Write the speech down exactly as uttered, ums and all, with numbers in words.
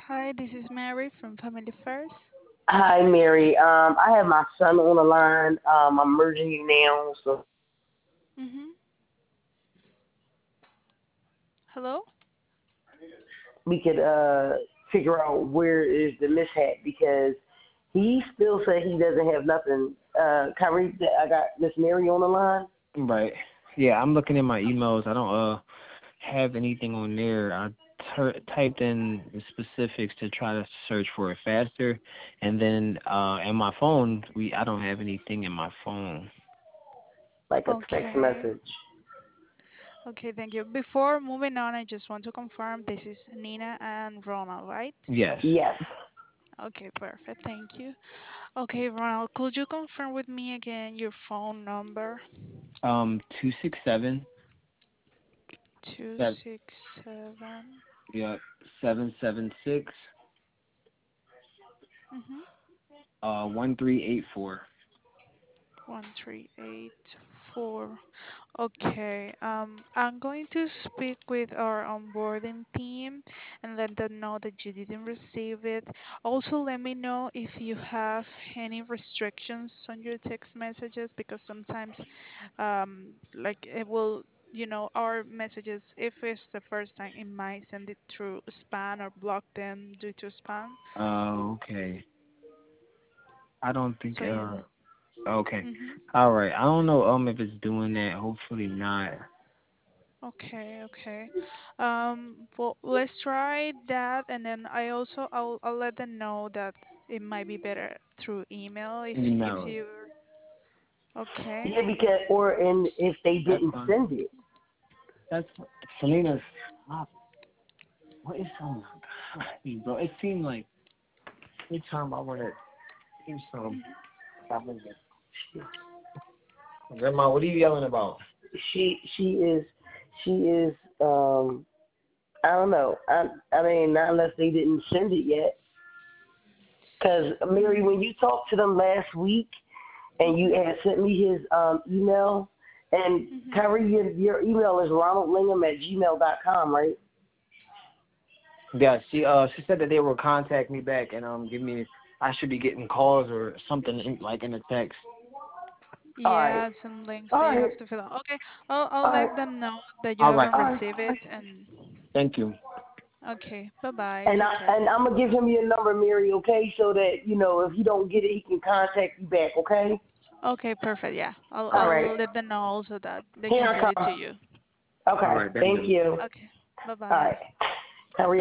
Hi, this is Mary from Family First. Hi, Mary. Um, I have my son on the line. Um, I'm merging you now so Mm-hmm. Hello? we could uh figure out where is the mishap because he still said he doesn't have nothing. Uh, Kyrie, I got Miss Mary on the line. Right. Yeah, I'm looking in my emails. I don't uh have anything on there. I tur typed in the specifics to try to search for it faster, and then uh in my phone, we I don't have anything in my phone. Like a text Okay. message. Okay, thank you. Before moving on, I just want to confirm this is Nina and Ronald, right? Yes. Yes. Okay, perfect. Thank you. Okay, Ronald, could you confirm with me again your phone number? Um, two six seven seven. two six seven. Yeah, seven seven six. Mm-hmm. Uh, one three eight four. one three eight four. Okay, um, I'm going to speak with our onboarding team and let them know that you didn't receive it. Also, let me know if you have any restrictions on your text messages because sometimes, um, like it will, you know, our messages, if it's the first time, it might send it through spam or block them due to spam. Uh, okay. I don't think So yeah. uh. Okay. Mm-hmm. All right. I don't know um if it's doing that. Hopefully not. Okay, okay. Um, well, let's try that, and then I also I'll I'll let them know that it might be better through email if if No, you okay. Yeah, because or and if they that's didn't fine. send it. That's Selena. Stop. What is going on? Bro, it seemed like every time I want to do something, Mhm. I want to. Grandma, what are you yelling about? She she is she is um I don't know. I I mean not unless they didn't send it yet. Because Mary, when Mm, you talked to them last week and you mhm. had sent me his um, email, and Mhm. Kyrie, your, your email is ronaldlingham at gmail dot com, right? Yeah, she uh she said that they will contact me back and um give me I should be getting calls or something in, like in a text. All right, Yeah, some links all that you right, have to fill out. Okay, I'll I'll all right, let them know that you All right. haven't all right. received it, and Thank you. okay, bye bye. And I Take care. and I'm gonna give him your number, Mary, okay? So that you know if you don't get it, he can contact you back, okay? Okay, perfect. Yeah, I'll All right. I'll let them know also that they Here can I send it come. to you. All Okay. right, thank Thank you. you. Okay, bye All bye. right.